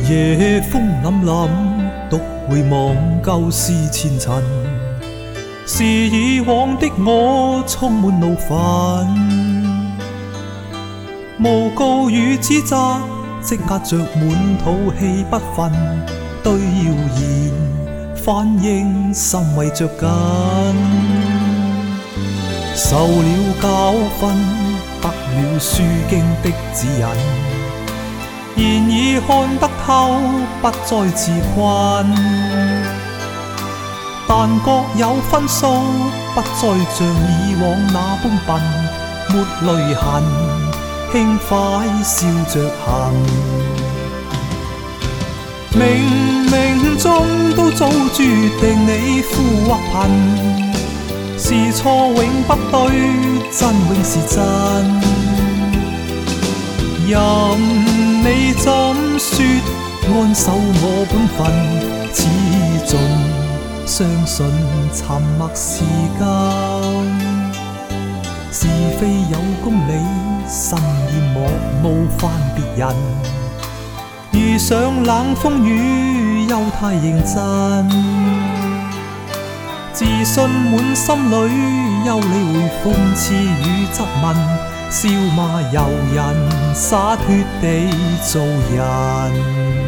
夜風凜凜，獨回望舊事前塵。是以往的我充滿怒憤，誣告與指責積壓着滿肚氣不忿，對謠言反應甚為着緊。受了教訓，得了書經的指引，現已看得透，不再自困。但各有分數，不再像以往那般笨，沒淚痕，輕快笑着行。冥冥中都早注定你富或貧，是錯永不對，真永是真。任你怎說，安守我本分，始終相信沉默是金。是非有公理，慎言莫冒犯別人。遇上冷風雨，又太認真。自信滿心裏，休理會諷刺與質問，笑罵由人，灑脱地做人。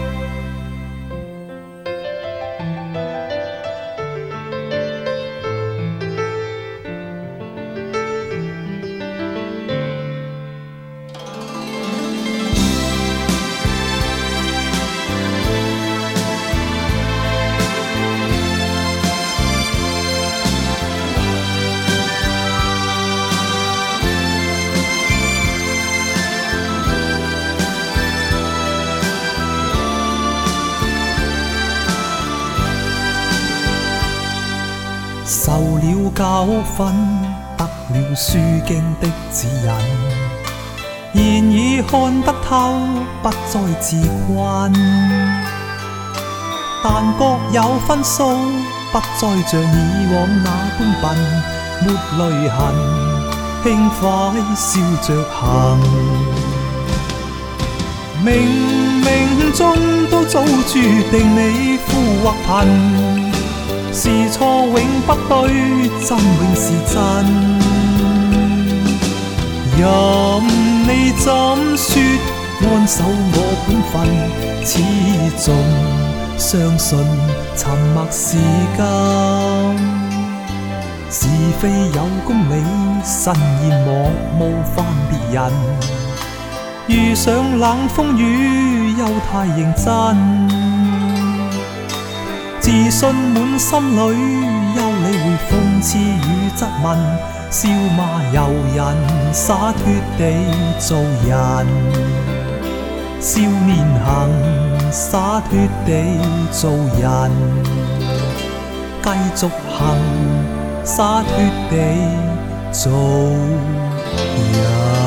受了教訓，得了書經的指引，現已看得透，不再自困。但各有分數，不再像以往那般笨，沒淚痕，輕快笑着行。冥冥中都早注定你富或貧，是錯永不對，真永是真。任你怎說，安守我本分，始終相信沉默是金。是非有公理，慎言莫冒犯別人。遇上冷風雨，又太認真。自信滿心裏，休理會諷刺與質問，笑罵由人，灑脱地做人。笑面行，灑脱地做人，繼續行，灑脱地做人。